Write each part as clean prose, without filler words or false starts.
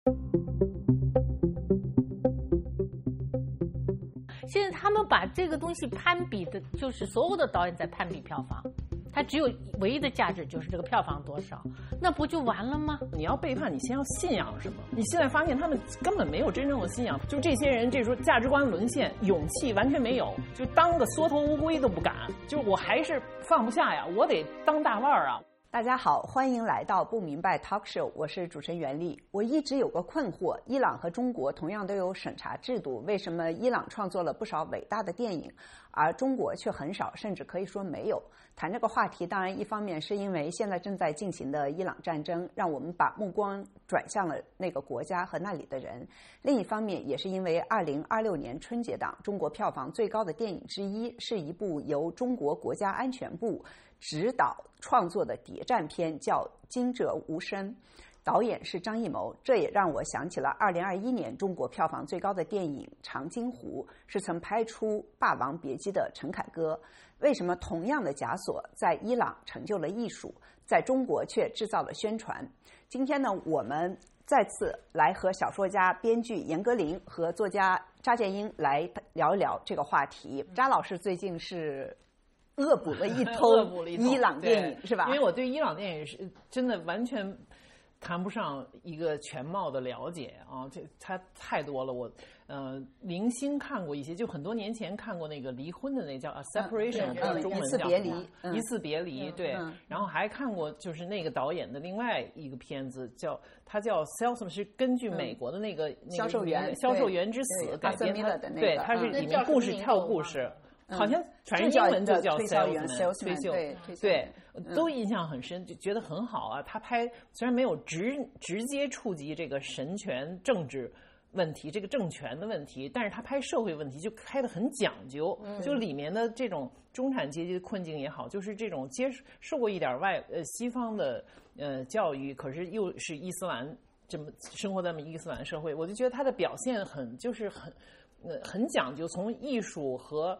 现在他们把这个东西攀比的，就是所有的导演在攀比票房，它只有唯一的价值就是这个票房多少，那不就完了吗？ 你要背叛，你先要信仰什么？你现在发现他们根本没有真正的信仰，就这些人这时候价值观沦陷，勇气完全没有，就当个缩头乌龟都不敢，就是我还是放不下呀，我得当大腕儿啊。 大家好，欢迎来到不明白 Talk Show， 我是主持人袁丽。我一直有个困惑，伊朗和中国同样都有审查制度，为什么伊朗创作了不少伟大的电影，而中国却很少，甚至可以说没有？谈这个话题，当然一方面是因为现在正在进行的伊朗战争，让我们把目光转向了那个国家和那里的人；另一方面，也是因为2026年春节档中国票房最高的电影之一，是一部由中国国家安全部指导创作的谍战片，叫《惊蛰无声》，导演是张艺谋。这也让我想起了2021年中国票房最高的电影《长津湖》，是曾拍出《霸王别姬》的陈凯歌。为什么同样的枷锁在伊朗成就了艺术，在中国却制造了宣传？今天呢，我们再次来和小说家、编剧严歌苓和作家查建英来聊一聊这个话题。查老师最近是恶补了一通伊朗电影是吧？ 因为我对伊朗电影是真的完全谈不上一个全貌的了解啊，这它太多了。我零星看过一些，就很多年前看过那个离婚的那叫 Separation， 中文叫一次别离，对。然后还看过就是那个导演的另外一个片子，它叫 Salesman， 是根据美国的那个销售员之死改编的那个， 对，它是里面故事跳故事。好像传英文就叫 salesman， 对，都印象很深，就觉得很好啊。他拍虽然没有直接触及这个神权政治问题，这个政权的问题，但是他拍社会问题就拍得很讲究，就里面的这种中产阶级的困境也好，就是这种受过一点西方的教育，可是又是伊斯兰这么生活在伊斯兰社会，我就觉得他的表现很讲究，从艺术和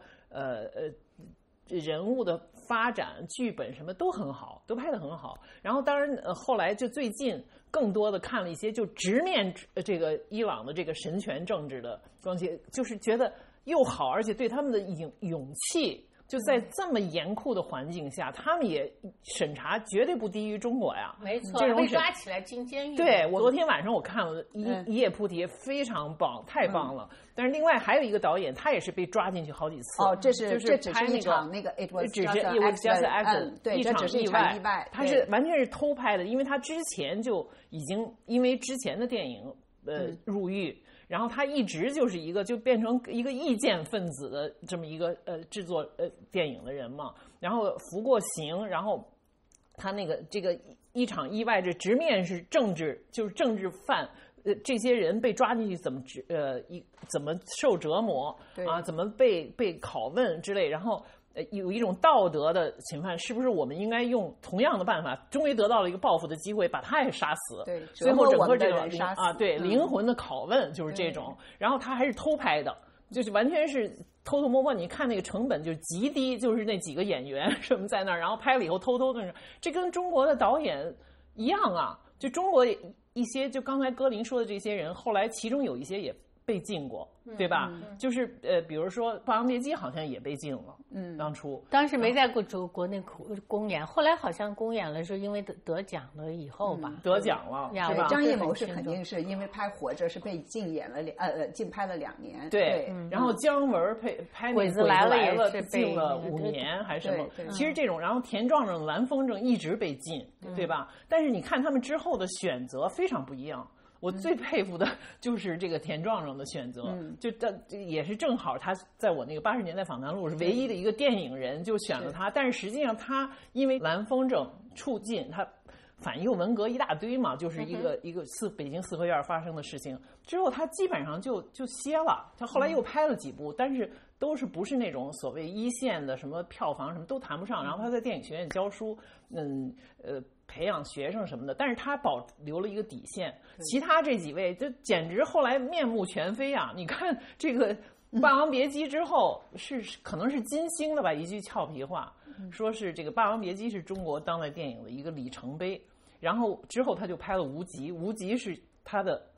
人物的发展、剧本什么都很好，都拍得很好。然后当然后来就最近更多的看了一些就直面这个伊朗的这个神权政治的东西，就是觉得又好，而且对他们的勇气。就在这么严酷的环境下，他们也审查绝对不低于中国呀。 没错，被抓起来进监狱。 对，我昨天晚上我看了一夜扑蝶，非常棒，太棒了。但是另外还有一个导演，他也是被抓进去好几次。 哦，这只是一场那个 It was just an accident， 对， 一场意外。 他是完全是偷拍的，因为他之前就已经因为之前的电影入狱。然后他一直就是就变成一个意见分子的这么一个制作电影的人嘛，然后服过刑，然后他这个一场意外，这直面是政治，就是政治犯，这些人被抓进去怎么受折磨啊，怎么被拷问之类，然后。有一种道德的侵犯，是不是我们应该用同样的办法，终于得到了一个报复的机会，把他也杀死？ 对， 最后整个这个对灵魂的拷问就是这种。然后他还是偷拍的，就是完全是偷偷摸摸。你看那个成本就极低，就是那几个演员什么在那儿，然后拍了以后偷偷的，这跟中国的导演一样啊。就中国一些，就刚才歌苓说的这些人，后来其中有一些也被禁过，对吧？就是比如说《霸王别姬》好像也被禁了，当时没在国内公演，后来好像公演了，是因为得奖了以后吧， 得奖了，是吧？ 张艺谋是肯定是因为拍《活着》是被禁拍了2年， 对。然后姜文拍《鬼子来了》也是禁了5年还是什么？其实这种，然后田壮壮、蓝风筝一直被禁，对吧？但是你看他们之后的选择非常不一样。我最佩服的就是这个田壮壮的选择，就也是正好他在我那个80年代访谈录是唯一的一个电影人，就选了他。但是实际上他因为蓝风筝触禁，他反右文革一大堆嘛，就是一个北京四合院发生的事情之后，他基本上就歇了。他后来又拍了几部，但是都是不是那种所谓一线的，什么票房什么都谈不上。然后他在电影学院教书，培养学生什么的，但是他保留了一个底线。其他这几位就简直后来面目全非啊！你看这个《霸王别姬》之后可能是金星的吧，一句俏皮话，说是这个《霸王别姬》是中国当代电影的一个里程碑。然后之后他就拍了《无极》，《无极》是他的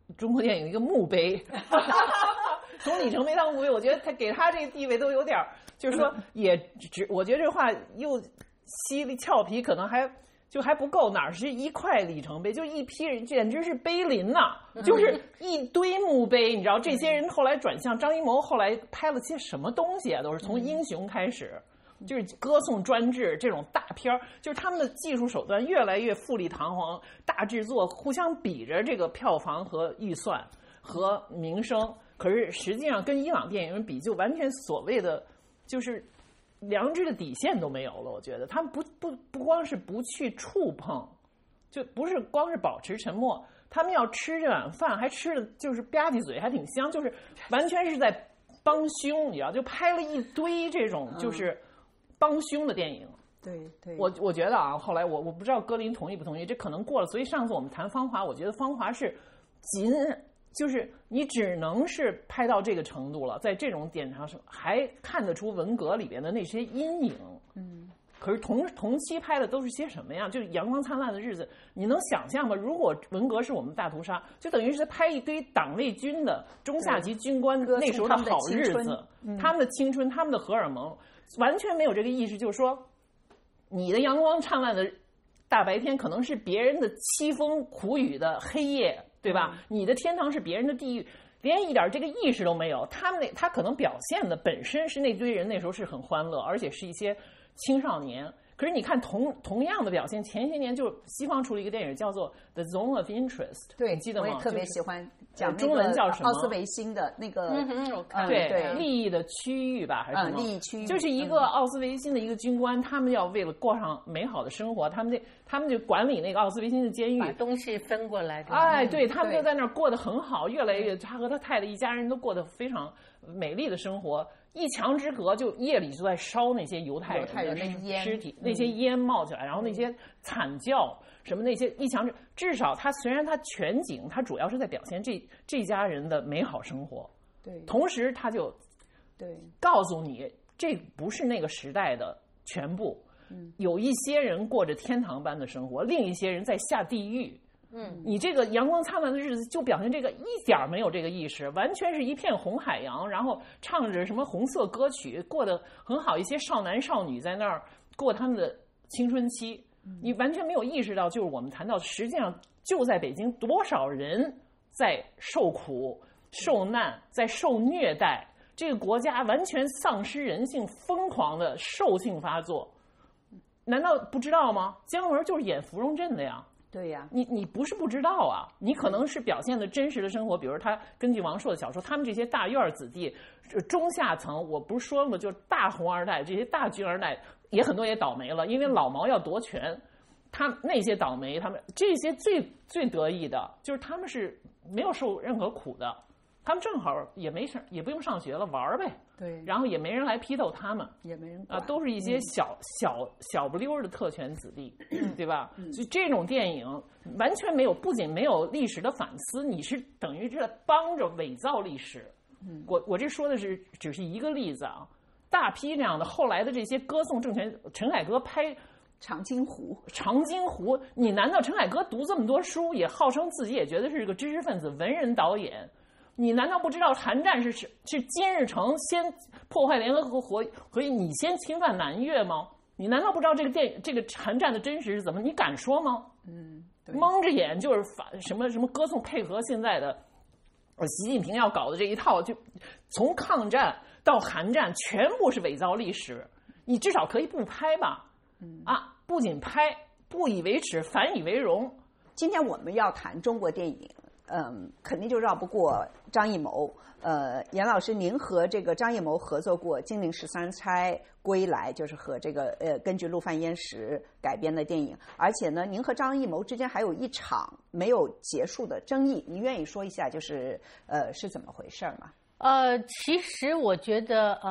中国电影一个墓碑，从里程碑当墓碑，我觉得他给他这个地位都有点，就是说我觉得这话又犀利俏皮，可能还不够，哪是一块里程碑，就一批人，简直是碑林呐，就是一堆墓碑。你知道这些人后来转向张艺谋，后来拍了些什么东西啊？都是从《英雄》开始。就是歌颂专制这种大片儿，就是他们的技术手段越来越富丽堂皇，大制作互相比着这个票房和预算和名声。可是实际上跟伊朗电影人比，就完全所谓的就是良知的底线都没有了。我觉得他们不光是不去触碰，就不是光是保持沉默，他们要吃这碗饭，还吃的就是吧唧嘴，还挺香，就是完全是在帮凶，你知道，就拍了一堆这种就是帮凶的电影。 对， 我觉得啊，后来我不知道格林同意不同意，这可能过了。所以上次我们谈芳华，我觉得芳华是就是你只能是拍到这个程度了，在这种点上还看得出文革里边的那些阴影。可是同期拍的都是些什么呀？就是阳光灿烂的日子，你能想象吗？如果文革是我们大屠杀，就等于是在拍一堆党卫军的中下级军官那时候的好日子，他们的青春，他们的荷尔蒙，完全没有这个意识，就是说你的阳光灿烂的大白天可能是别人的凄风苦雨的黑夜，对吧？你的天堂是别人的地狱，连一点这个意识都没有。他可能表现的本身是那堆人那时候是很欢乐，而且是一些青少年。可是你看同样的表现，前些年就西方出了一个电影叫做《The Zone of Interest》， 对， 你记得吗？ 我也特别喜欢讲中文叫什么？ 奥斯维辛的那个， 对，利益的区域吧，还是什么？ 利益区域， 就是一个奥斯维辛的一个军官，他们要为了过上美好的生活，他们就管理那个奥斯维辛的监狱， 把东西分过来。 哎，对，他们就在那儿过得很好，越来越，他和他太太一家人都过得非常美丽的生活。一墙之隔，就夜里就在烧那些犹太人的尸体，那些烟冒起来，然后那些惨叫什么那些一墙至少他虽然他全景，他主要是在表现这家人的美好生活， 对， 同时他就对告诉你这不是那个时代的全部，有一些人过着天堂般的生活，另一些人在下地狱。你这个阳光灿烂的日子就表现这个一点没有这个意识，完全是一片红海洋，然后唱着什么红色歌曲，过得很好，一些少男少女在那儿过他们的青春期，你完全没有意识到，就是我们谈到实际上就在北京多少人在受苦受难，在受虐待，这个国家完全丧失人性，疯狂的兽性发作，难道不知道吗？姜文就是演芙蓉镇的呀。 对呀， 你不是不知道啊，你可能是表现的真实的生活，比如他根据王朔的小说，他们这些大院子弟、中下层，我不是说了吗？就是大红二代，这些大军二代也很多也倒霉了，因为老毛要夺权，他那些倒霉，他们这些最得意的就是他们是没有受任何苦的，他们正好也没事，也不用上学了，玩呗。 对， 然后也没人来批斗他们， 也没人啊，都是一些小不溜的特权子弟，对吧？所以这种电影完全没有，不仅没有历史的反思，你是等于是帮着伪造历史。我这说的只是一个例子啊，大批这样的后来的这些歌颂政权，陈凯歌拍《 长津湖》， 你难道陈凯歌读这么多书，也号称自己也觉得是个知识分子、文人导演？你难道不知道韩战是金日成先破坏联合国和你先侵犯南越吗？你难道不知道这个韩战的真实是怎么？你敢说吗？蒙着眼就是什么歌颂配合现在的习近平要搞的这一套，就从抗战到韩战全部是伪造历史。你至少可以不拍吧？不仅拍，不以为耻，反以为荣。 今天我们要谈中国电影。肯定就绕不过张艺谋。严老师，您和这个张艺谋合作过《金陵十三钗归来》，就是和这个根据陆犯焉识改编的电影。而且呢，您和张艺谋之间还有一场没有结束的争议，您愿意说一下，就是是怎么回事吗？ 其实我觉得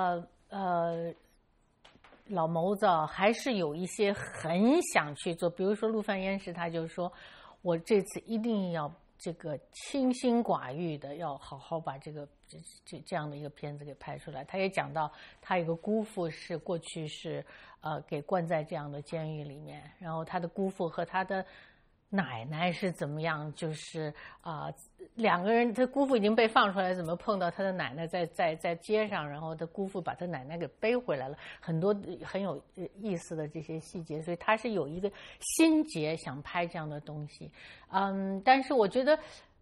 老谋子还是有一些很想去做，比如说陆犯焉识，他就说我这次一定要这个清心寡欲的，要好好把这样的一个片子给拍出来。他也讲到，他有个姑父是过去是给关在这样的监狱里面，然后他的姑父和他的奶奶是怎么样，就是两个人，他姑父已经被放出来，怎么碰到他的奶奶在街上，然后他姑父把他奶奶给背回来了，很多很有意思的这些细节，所以他是有一个心结想拍这样的东西，但是我觉得，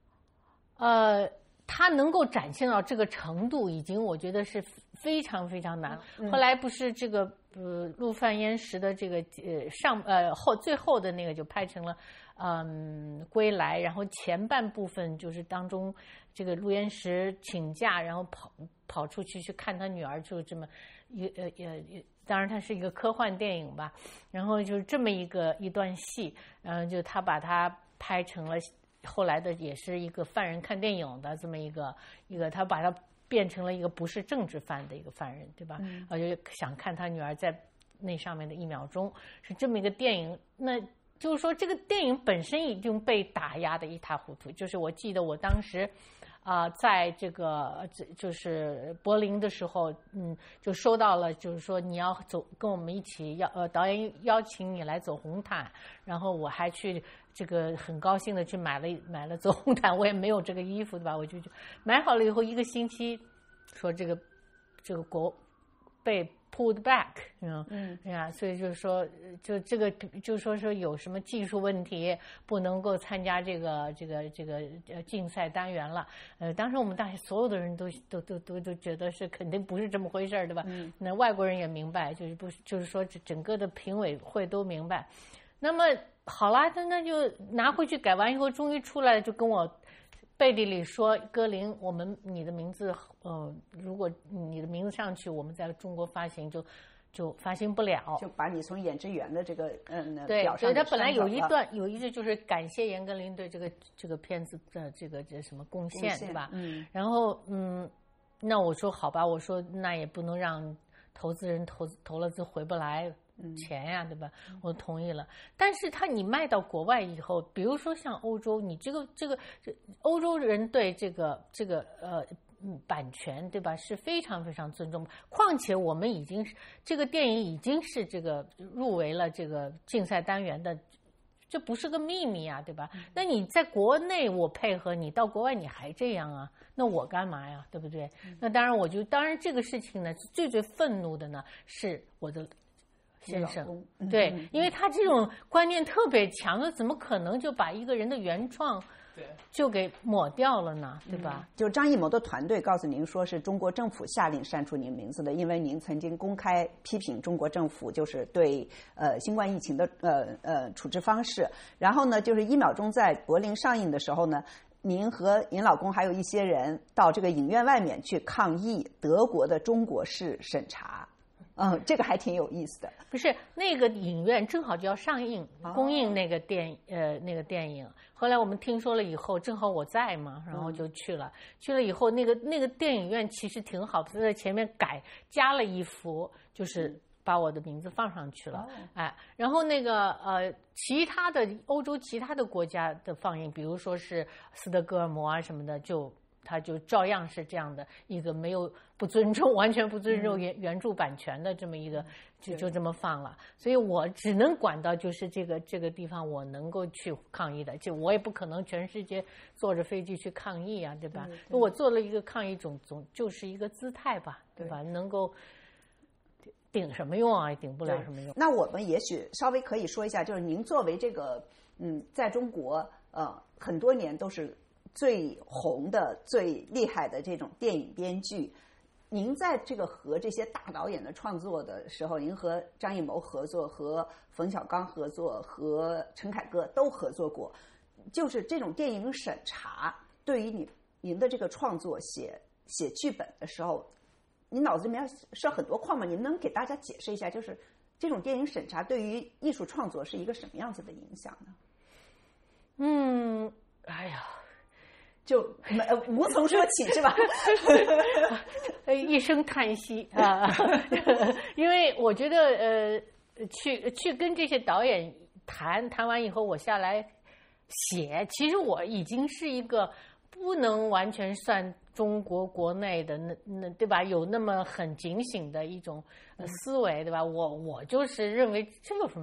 他能够展现到这个程度，已经我觉得是非常非常难。后来不是这个陆犯焉识的这个最后的那个就拍成了归来，然后前半部分就是当中这个陆焉识请假，然后跑出去看他女儿，就这么当然它是一个科幻电影吧，然后就是这么一段戏，就他把它拍成了后来的也是一个犯人看电影的这么一个他把它变成了一个不是政治犯的一个犯人，对吧？我就想看他女儿在那上面的1秒钟，是这么一个电影。那就是说这个电影本身已经被打压的一塌糊涂。就是我记得我当时在这个就是柏林的时候，就收到了，就是说你要跟我们一起导演邀请你来走红毯，然后我还去这个很高兴的去买了走红毯，我也没有这个衣服，对吧？我就买好了以后1个星期，说这个国被pulled back， 所以就是说，就这个就说有什么技术问题，不能够参加这个竞赛单元了。当时我们大学所有的人都觉得是肯定不是这么回事，对吧？那外国人也明白，就是说整个的评委会都明白。那么好啦，那就拿回去改完以后，终于出来就跟我背地里说，歌林，你的名字，如果你的名字上去，我们在中国发行就发行不了， 就把你从演职员的这个对， 表上所以他本来有一句就是感谢严歌苓对这个片子的这什么贡献，对吧？然后那我说好吧，我说那也不能让投资人投了资回不来钱呀，对吧？我同意了。但是你卖到国外以后，比如说像欧洲，你这个欧洲人对这个版权，对吧，是非常非常尊重。况且我们这个电影已经是这个入围了这个竞赛单元的，这不是个秘密啊，对吧？那你在国内我配合你，到国外你还这样啊？那我干嘛呀？对不对？那当然这个事情呢，最愤怒的呢是我的先生，对，因为他这种观念特别强，那怎么可能就把一个人的原创就给抹掉了呢？对吧？ 就张艺谋的团队告诉您说，是中国政府下令删除您名字的，因为您曾经公开批评中国政府就是对新冠疫情的处置方式。然后呢，就是1秒钟在柏林上映的时候呢，您和您老公还有一些人到这个影院外面去抗议德国的中国式审查。这个还挺有意思的。 不是，那个影院正好就要上映公映那个电影。后来我们听说了以后，正好我在嘛，然后就去了。去了以后，那个电影院其实挺好的，在前面加了一幅，就是把我的名字放上去了。然后那个其他的欧洲其他的国家的放映，比如说是斯德哥尔摩啊什么的，他就照样是这样的一个完全不尊重原著版权的这么一个，就这么放了。所以我只能管到就是这个地方我能够去抗议的，就我也不可能全世界坐着飞机去抗议啊，对吧？我做了一个抗议总就是一个姿态吧，对吧？能够顶什么用啊？顶不了什么用。 那我们也许稍微可以说一下，就是您作为这个在中国很多年都是最红的、最厉害的这种电影编剧，您在这个和这些大导演的创作的时候，您和张艺谋合作，和冯小刚合作，和陈凯歌都合作过，就是这种电影审查对于您的这个创作写剧本的时候，您脑子里面是很多框吗？您能给大家解释一下，就是这种电影审查对于艺术创作是一个什么样子的影响呢？ 哎呀， 就无从说起是吧？ 一声叹息啊，因为我觉得去跟这些导演谈完以后，我下来写，其实我已经是一个不能完全算中国国内的那对吧？有那么很警醒的一种思维，对吧？我就是认为这有什么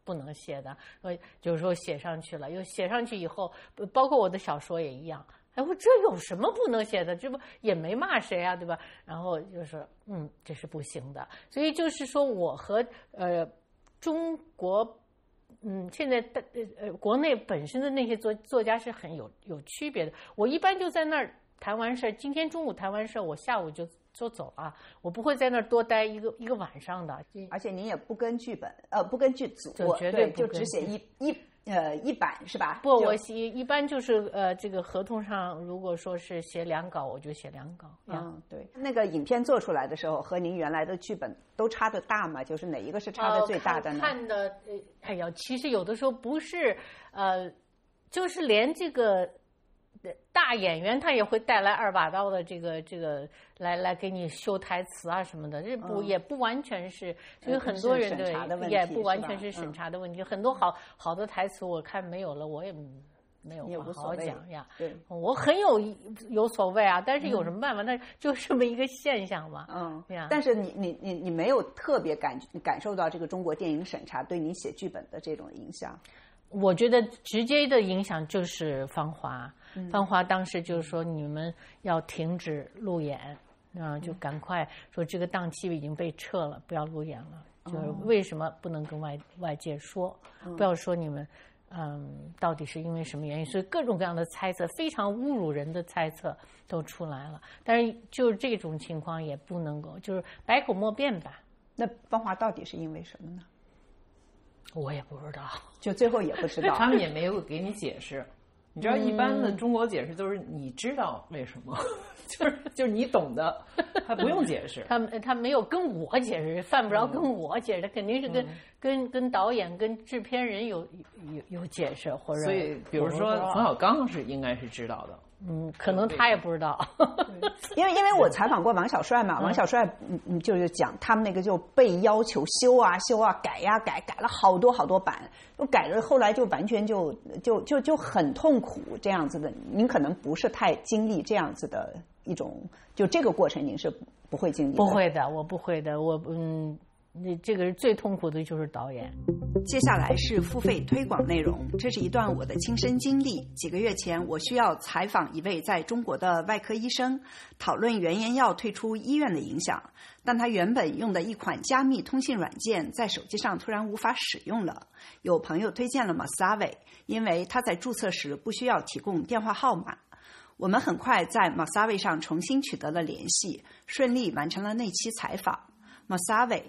不能写的，就是说写上去了，又写上去以后，包括我的小说也一样。哎，我这有什么不能写的？这不也没骂谁啊，对吧？然后就是这是不行的。所以就是说，我和中国现在国内本身的那些作家是很有区别的。我一般就在那儿谈完事儿，今天中午谈完事儿，我下午就走了，我不会在那儿多待一个晚上的。 而且您也不跟剧本，不跟剧组， 绝对不就只写一版是吧？ 不，我一般就是这个合同上，如果说是写2稿，我就写2稿。 对。那个影片做出来的时候，和您原来的剧本都差得大吗？就是哪一个是差的最大的呢？ 看的，哎呀，其实有的时候不是，就是连这个大演员他也会带来2把刀的这个来给你修台词啊什么的，这也不完全是，所以很多人对也不完全是审查的问题，很多好的台词我看没有了，我也没有好好讲呀。 对， 我很有所谓啊，但是有什么办法？那就这么一个现象嘛。 但是你没有特别感受到这个中国电影审查对你写剧本的这种影响？ 我觉得直接的影响就是《芳华》。芳华当时就是说你们要停止路演，就赶快说这个档期已经被撤了，不要路演了。就是为什么不能跟外界说，不要说你们到底是因为什么原因？所以各种各样的猜测，非常侮辱人的猜测都出来了。但是就是这种情况也不能够，就是百口莫辩吧。 那芳华到底是因为什么呢？ 我也不知道， 就最后也不知道， 他们也没有给你解释。你知道一般的中国解释都是你知道为什么，就是你懂的，他不用解释。 他没有跟我解释，犯不着跟我解释，他肯定是跟导演跟制片人有解释，或者所以比如说冯小刚是应该是知道的。 可能他也不知道， 因为我采访过王小帅嘛，王小帅就是讲他们那个就被要求修啊改了好多版，都改了，后来就完全就很痛苦这样子的。您可能不是太经历这样子的一种，就这个过程您是不会经历的。 不会的，我不会的，这个最痛苦的就是导演。 接下来是付费推广内容，这是一段我的亲身经历。几个月前，我需要采访一位在中国的外科医生，讨论原研药退出医院的影响。但他原本用的一款加密通信软件在手机上突然无法使用了。有朋友推荐了 Masavi， 因为他在注册时不需要提供电话号码。我们很快在 Masavi 上重新取得了联系，顺利完成了那期采访。Masavi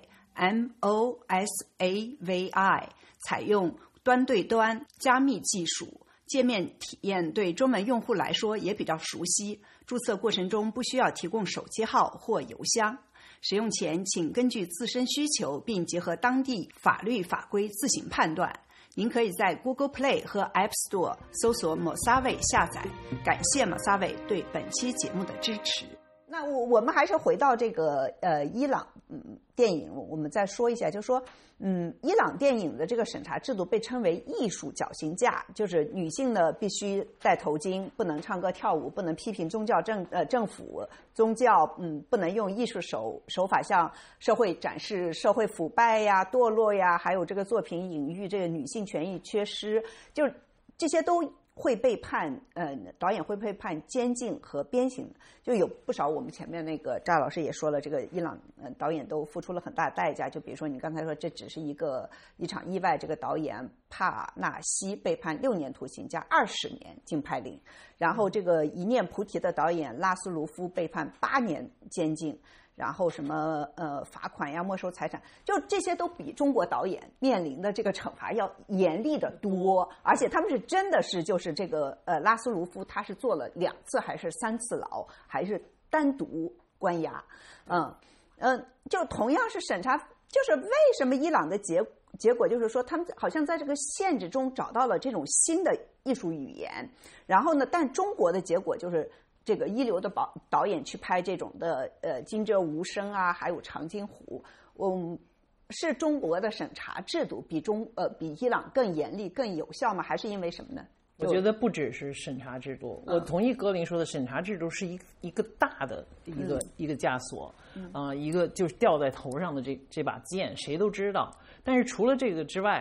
MOSAVI 采用端对端加密技术，界面体验对中文用户来说也比较熟悉。注册过程中不需要提供手机号或邮箱。使用前请根据自身需求并结合当地法律法规自行判断。您可以在 Google Play 和 App Store 搜索 Masavi 下载。感谢 Masavi 对本期节目的支持。那我们还是回到这个伊朗电影，我们再说一下，就是说伊朗电影的这个审查制度被称为艺术绞刑架，就是女性呢必须戴头巾，不能唱歌跳舞，不能批评宗教政府宗教，不能用艺术手法向社会展示社会腐败呀、堕落呀，还有这个作品隐喻这个女性权益缺失，就是这些都会被判，导演会被判监禁和鞭刑。就有不少我们前面那个扎老师也说了，这个伊朗导演都付出了很大代价。就比如说你刚才说这只是一场意外，这个导演帕纳西被判6年徒刑加20年禁拍令，然后这个一念菩提的导演拉斯卢夫被判8年监禁。然后什么罚款呀、没收财产，就这些都比中国导演面临的这个惩罚要严厉的多，而且他们是真的是就是这个拉斯卢夫他是坐了2次还是3次牢，还是单独关押，就同样是审查，就是为什么伊朗的结果就是说他们好像在这个限制中找到了这种新的艺术语言，然后呢，但中国的结果就是这个一流的导演去拍这种的金遮无声啊，还有长津湖，是中国的审查制度比伊朗更严厉更有效吗？还是因为什么呢？ 我觉得不只是审查制度，我同意格林说的，审查制度是一个大的一个枷锁，一个就是吊在头上的这把剑，谁都知道。但是除了这个之外，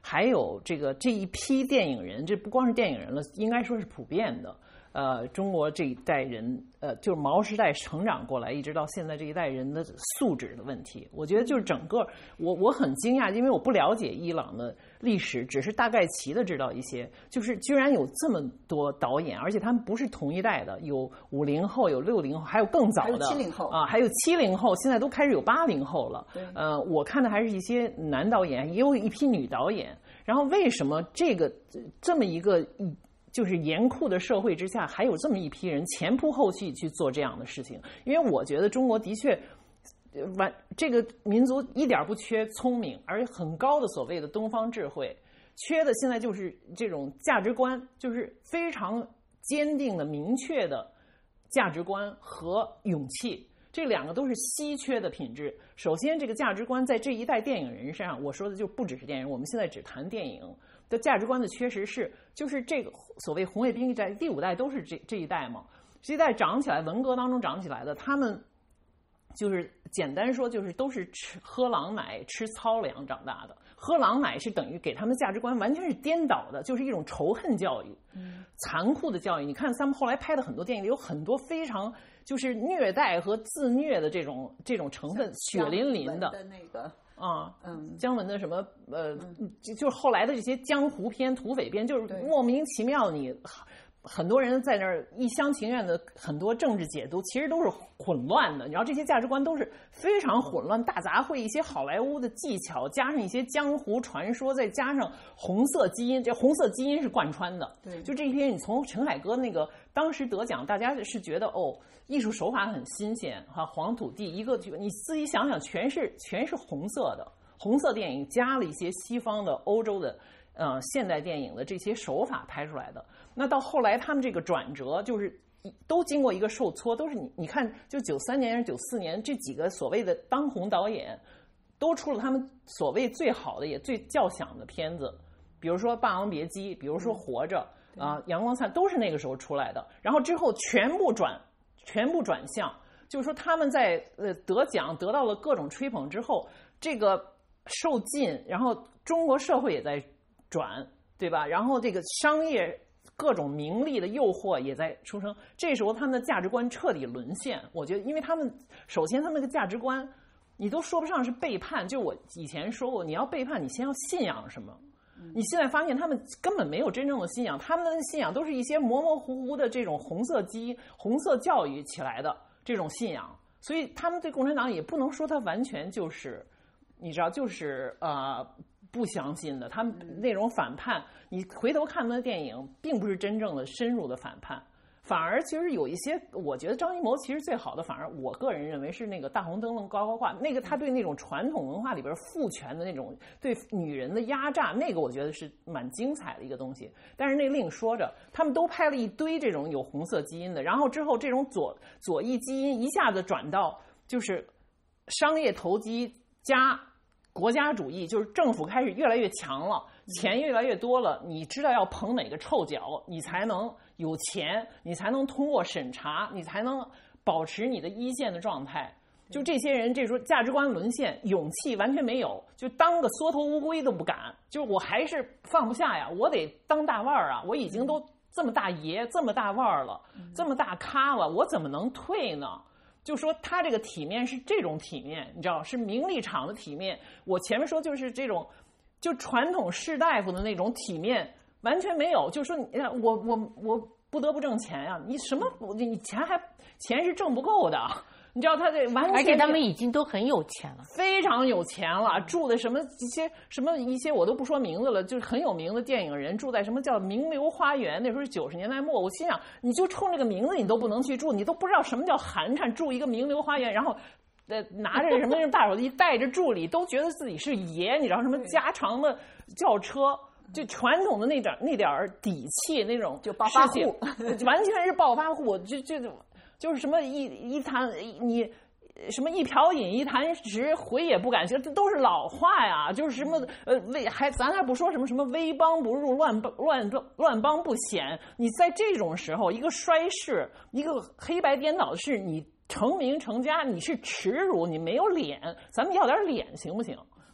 还有这一批电影人，这不光是电影人了，应该说是普遍的。中国这一代人，就是毛时代成长过来，一直到现在这一代人的素质的问题，我觉得就是整个，我很惊讶，因为我不了解伊朗的历史，只是大概齐的知道一些，就是居然有这么多导演，而且他们不是同一代的，有50后，有60后，还有更早的， 还有70后啊，还有70后，现在都开始有80后了。我看的还是一些男导演，也有一批女导演。然后为什么这么一个就是严酷的社会之下，还有这么一批人前仆后继去做这样的事情？因为我觉得中国的确，这个民族一点不缺聪明，而且很高的所谓的东方智慧，缺的现在就是这种价值观，就是非常坚定的、明确的价值观和勇气。这两个都是稀缺的品质。首先，这个价值观在这一代电影人身上，我说的就不只是电影，我们现在只谈电影的价值观的缺失就是这个所谓红卫兵一代、第5代都是这一代嘛，这一代长起来，文革当中长起来的，他们就是简单说就是都是喝狼奶、吃糙粮长大的。喝狼奶是等于给他们价值观完全是颠倒的，就是一种仇恨教育，残酷的教育。你看他们后来拍的很多电影里有很多非常就是虐待和自虐的这种成分，血淋淋的那个姜文的什么就是后来的这些江湖片、土匪片，就是莫名其妙你。很多人在那儿一厢情愿的很多政治解读，其实都是混乱的。你知道这些价值观都是非常混乱、大杂烩，一些好莱坞的技巧，加上一些江湖传说，再加上红色基因，这红色基因是贯穿的。 对， 就这些，你从陈凯歌那个当时得奖，大家是觉得艺术手法很新鲜哈，黄土地一个，你自己想想，全是红色的，红色电影加了一些西方的、欧洲的。现代电影的这些手法拍出来的，那到后来他们这个转折就是都经过一个受挫，都是你看，就93年、94年这几个所谓的当红导演，都出了他们所谓最好的也最叫响的片子，比如说《霸王别姬》，比如说《活着》阳光灿都是那个时候出来的。然后之后全部转向，就是说他们在得奖得到了各种吹捧之后，这个受尽，然后中国社会也在转，对吧？然后这个商业各种名利的诱惑也在出生，这时候他们的价值观彻底沦陷。我觉得，因为他们首先他们那个价值观，你都说不上是背叛。就我以前说过，你要背叛，你先要信仰什么？你现在发现他们根本没有真正的信仰，他们的信仰都是一些模模糊糊的这种红色教育起来的这种信仰，所以他们对共产党也不能说他完全就是，你知道，就是不相信的，他们那种反叛，你回头看他的电影，并不是真正的深入的反叛，反而其实有一些，我觉得张艺谋其实最好的，反而我个人认为是那个大红灯笼高高挂，那个他对那种传统文化里边父权的那种对女人的压榨，那个我觉得是蛮精彩的一个东西。但是那另说着，他们都拍了一堆这种有红色基因的，然后之后这种左翼基因一下子转到就是商业投机加国家主义，就是政府开始越来越强了，钱越来越多了，你知道要捧哪个臭脚，你才能有钱，你才能通过审查，你才能保持你的一线的状态。就这些人这时候价值观沦陷，勇气完全没有，就当个缩头乌龟都不敢，就是我还是放不下呀，我得当大腕儿啊，我已经都这么大爷这么大腕儿了，这么大咖了，我怎么能退呢？就说他这个体面是这种体面，你知道，是名利场的体面。我前面说就是这种，就传统士大夫的那种体面完全没有。就说我不得不挣钱呀，你什么你钱是挣不够的。你知道他这完全， 而且他们已经都很有钱了， 非常有钱了，住的一些我都不说名字了，就是很有名的电影人住在什么叫名流花园，那时候是90年代末，我心想你就冲这个名字你都不能去住，你都不知道什么叫寒碜，住一个名流花园，然后拿着什么大手机带着助理都觉得自己是爷，你知道什么加长的轿车。就传统的那点底气，那种就暴发户， 完全是暴发户，就是什么一坛你什么一瓢饮一坛食，回也不敢吃，这都是老话呀。就是什么咱还不说什么威邦不入，乱邦不显。你在这种时候，一个衰世，一个黑白颠倒的事，你成名成家，你是耻辱，你没有脸，咱们要点脸行不行？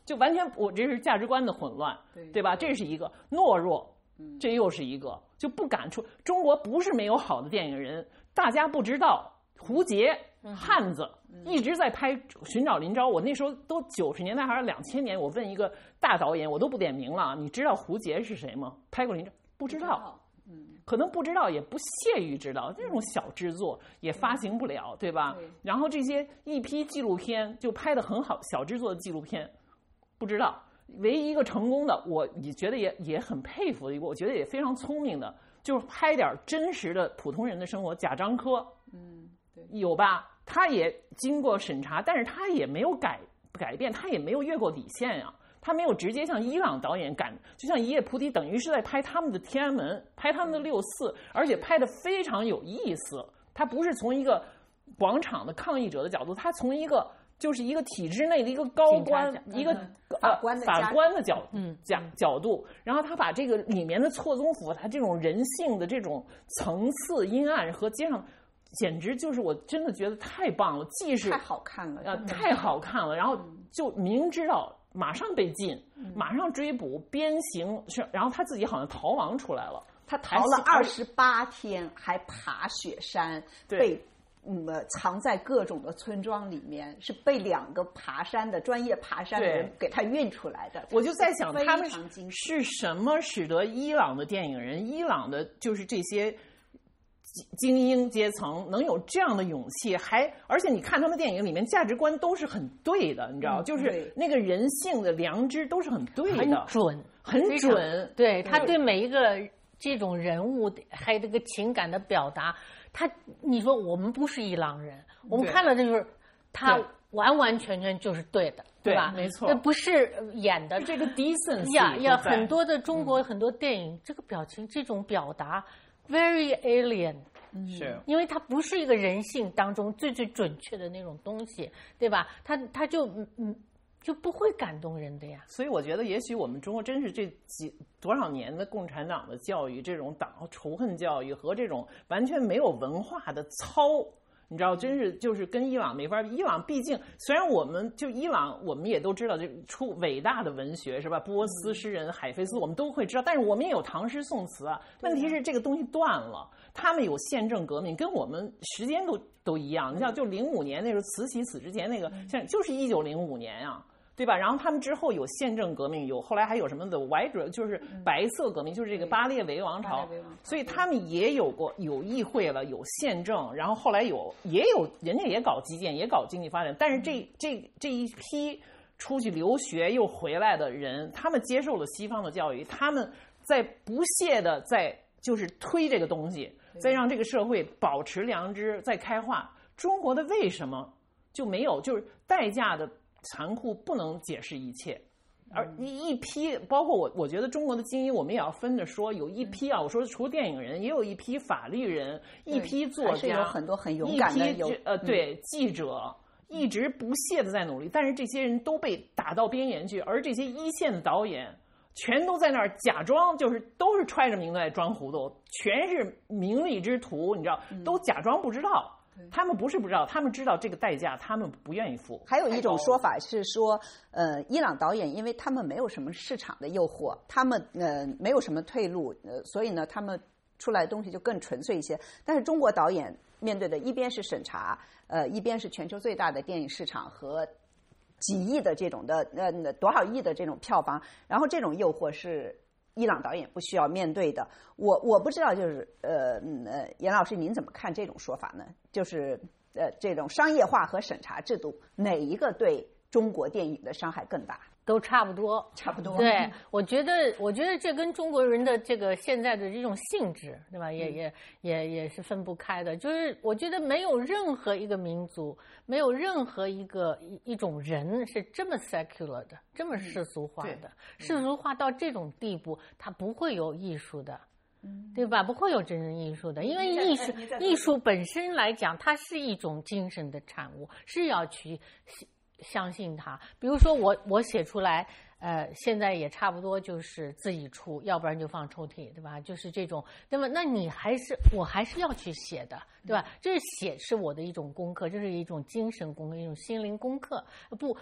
就完全我这是价值观的混乱，对吧？这是一个懦弱，这又是一个就不敢出。中国不是没有好的电影人，大家不知道胡杰、汉子一直在拍《寻找林昭》。我那时候都90年代还是2000年，我问一个大导演，我都不点名了，你知道胡杰是谁吗？拍过林昭？不知道。可能不知道，也不屑于知道，这种小制作也发行不了，对吧？然后这些一批纪录片就拍得很好，小制作的纪录片不知道。唯一一个成功的，我也觉得也很佩服的一个，我觉得也非常聪明的，就是拍点真实的普通人的生活。贾樟柯，对，有吧？他也经过审查，但是他也没有改变，他也没有越过底线呀。他没有直接像伊朗导演就像一夜菩提，等于是在拍他们的天安门，拍他们的6·4，而且拍得非常有意思。他不是从一个广场的抗议者的角度，他从一个就是一个体制内的一个高官，一个法官的角度，然后他把这个里面的错综复杂，这种人性的这种层次阴暗和街上。简直就是我真的觉得太棒了，既是太好看了， 太好看了，然后就明知道马上被禁，马上追捕鞭刑，然后他自己好像逃亡出来了， 他逃了28天，还爬雪山，被藏在各种的村庄里面，是被2个专业爬山的人给他运出来的。 我就在想，他们是什么使得伊朗的电影人，伊朗的就是这些精英阶层能有这样的勇气，而且你看他们电影里面价值观都是很对的，你知道，就是那个人性的良知都是很对的，很准。 对，他对每一个这种人物还有这个情感的表达，你说我们不是伊朗人，我们看了的就是他完完全全就是对的，对吧？ 没错， 这不是演的。 这个 decency 呀，很多的中国很多电影，这个表情这种表达。Very alien， 是因为它不是一个人性当中最准确的那种东西，对吧？它就不会感动人的呀。 所以我觉得，也许我们中国真是这多少年的共产党的教育，这种党仇恨教育和这种完全没有文化的操。你知道，真是就是跟伊朗没法比。伊朗毕竟虽然我们也都知道，这出伟大的文学是吧？波斯诗人海菲斯，我们都会知道，但是我们也有唐诗宋词啊。问题是这个东西断了，他们有宪政革命，跟我们时间都一样。你像就05年那时候慈禧死之前那个，像就是1905年啊。对吧？然后他们之后有宪政革命，后来还有什么的White，就是白色革命，就是这个巴列维王朝。所以他们也有议会了，有宪政，然后后来也有人家也搞基建，也搞经济发展。但是这一批出去留学又回来的人，他们接受了西方的教育，他们在不懈的在就是推这个东西，再让这个社会保持良知，在开化。中国的为什么就没有？就是代价的残酷不能解释一切，而一批包括我觉得中国的精英，我们也要分着说，有一批啊，我说除了电影人，也有一批法律人，一批作家， 有很多很勇敢的对记者，一直不懈的在努力，但是这些人都被打到边缘去，而这些一线的导演全都在那儿假装，都是揣着明白装糊涂，全是名利之徒，你知道，都假装不知道。他们不是不知道，他们知道这个代价，他们不愿意付。 还有一种说法是说，伊朗导演因为他们没有什么市场的诱惑，他们没有什么退路，所以呢，他们出来的东西就更纯粹一些。但是中国导演面对的一边是审查，一边是全球最大的电影市场和几亿的这种的多少亿的这种票房，然后这种诱惑是伊朗导演不需要面对的。我不知道，就是严老师您怎么看这种说法呢？就是这种商业化和审查制度，哪一个对中国电影的伤害更大？ 都差不多， 差不多。 对，我觉得这跟中国人的这个现在的这种性质，对吧？也是分不开的。就是我觉得没有任何一个民族，没有任何一种人是这么 secular 的，这么世俗化的。世俗化到这种地步，它不会有艺术的。对吧？不会有真正艺术的，因为艺术本身来讲，它是一种精神的产物，是要去相信它。比如说我写出来，现在也差不多就是自己出，要不然就放抽屉，对吧？就是这种。那么，那我还是要去写的，对吧？这写是我的一种功课，这是一种精神功课，一种心灵功课。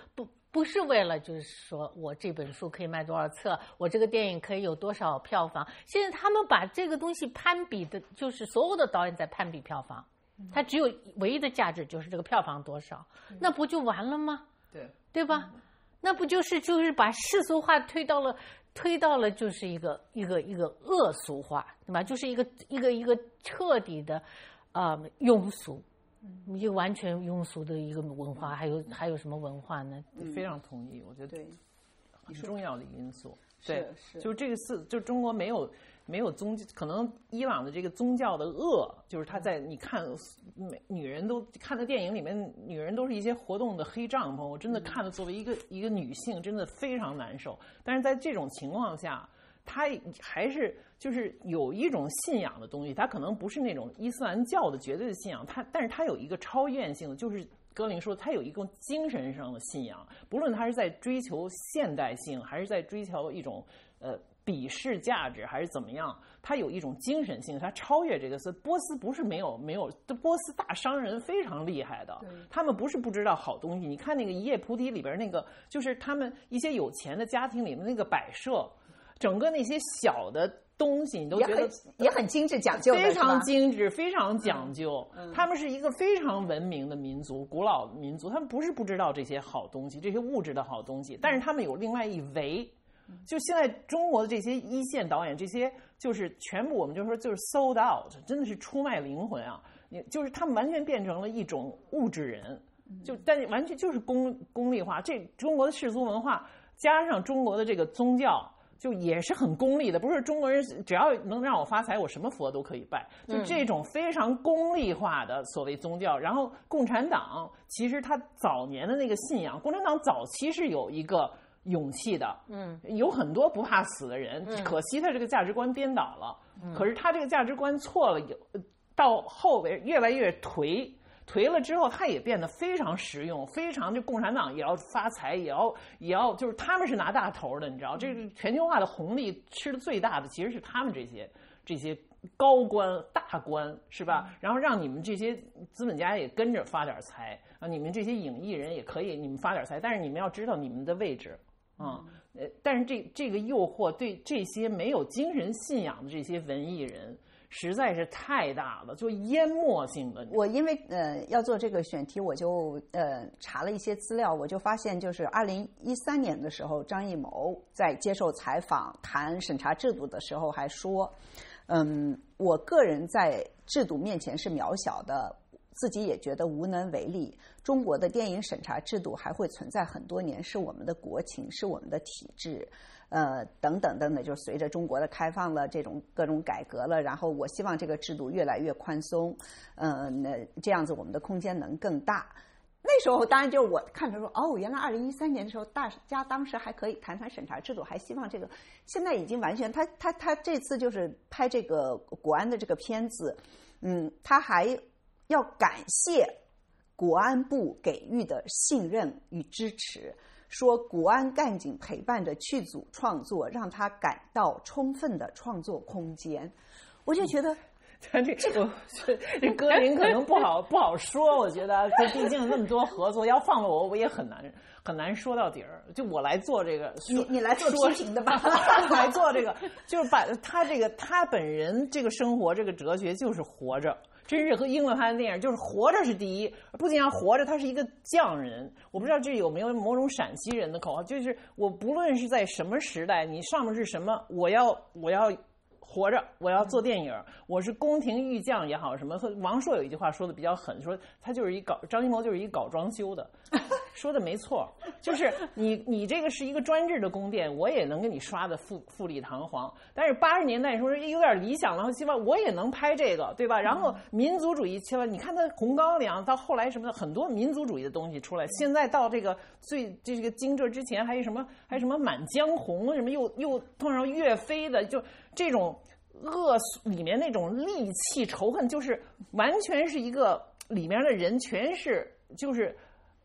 不是为了就是说我这本书可以卖多少册，我这个电影可以有多少票房。现在他们把这个东西攀比的，就是所有的导演在攀比票房，它只有唯一的价值就是这个票房多少，那不就完了吗？对吧？那不就是把世俗化推到了就是一个恶俗化，对吧？就是一个彻底的庸俗。一个完全庸俗的一个文化，还有什么文化呢？ 非常同意，我觉得很重要的因素。 对， 就是这个就是中国没有宗教，可能伊朗的这个宗教的恶，就是他在你看女人都看的电影里面，女人都是一些活动的黑帐篷，我真的看的作为一个女性，真的非常难受。但是在这种情况下，他还是就是有一种信仰的东西，他可能不是那种伊斯兰教的绝对的信仰，但是他有一个超越性的，就是歌林说他有一个精神上的信仰，不论他是在追求现代性，还是在追求一种鄙视价值，还是怎么样，他有一种精神性，他超越这个波斯不是没有，波斯大商人非常厉害的，他们不是不知道好东西。你看那个一叶菩提里边那个，就是他们一些有钱的家庭里面那个摆设，整个那些小的东西你都觉得也很精致讲究的， 非常精致，非常讲究。他们是一个非常文明的民族，古老的民族，他们不是不知道这些好东西，这些物质的好东西，但是他们有另外一维。就现在中国的这些一线导演，这些就是全部我们就说就是 sold out， 真的是出卖灵魂啊！就是他们完全变成了一种物质人，但是完全就是功利化。这中国的世俗文化加上中国的这个宗教，就也是很功利的。不是中国人只要能让我发财，我什么佛都可以拜。就这种非常功利化的所谓宗教。然后共产党其实他早年的那个信仰，共产党早期是有一个勇气的，有很多不怕死的人，可惜他这个价值观颠倒了。可是他这个价值观错了，到后边越来越颓了之后，他也变得非常实用，非常就共产党也要发财，也要就是他们是拿大头的，你知道，这个全球化的红利吃的最大的其实是他们这些高官大官，是吧？然后让你们这些资本家也跟着发点财啊，你们这些影艺人也可以，你们发点财，但是你们要知道你们的位置。但是这个诱惑对这些没有精神信仰的这些文艺人实在是太大了，就淹没性的。 我因为要做这个选题，我就查了一些资料，我就发现就是2013年的时候，张艺谋在接受采访谈审查制度的时候还说，我个人在制度面前是渺小的，自己也觉得无能为力。中国的电影审查制度还会存在很多年，是我们的国情，是我们的体制，等等等等，就随着中国的开放了，这种各种改革了，然后我希望这个制度越来越宽松，这样子我们的空间能更大。那时候当然就我看着说，原来2013年的时候，大家当时还可以谈审查制度，还希望这个，现在已经完全，他这次就是拍这个国安的这个片子，他还要感谢国安部给予的信任与支持，说国安干警陪伴着剧组创作，让他感到充分的创作空间。我就觉得这歌林可能不好说，我觉得这毕竟那么多合作，要放了我也很难说到底儿。就我来做这个， 你来做批评的吧， 来做这个，就是把他本人这个生活这个哲学就是活着。真是和应了他的电影，就是活着是第一，不仅要活着，他是一个匠人。我不知道这有没有某种陕西人的口号，就是我不论是在什么时代，你上面是什么，我要活着，我要做电影，我是宫廷御将也好什么。王朔有一句话说的比较狠，说他就是张艺谋就是一搞装修的，说的没错，就是你这个是一个专制的宫殿，我也能给你刷的富丽堂皇。但是80年代说有点理想了，希望我也能拍这个，对吧？然后民族主义起来，你看他红高粱到后来什么的，很多民族主义的东西出来。现在到这个这个惊蛰之前，还有什么满江红，什么又碰上岳飞的，就这种恶里面那种戾气仇恨，就是完全是一个里面的人全是就是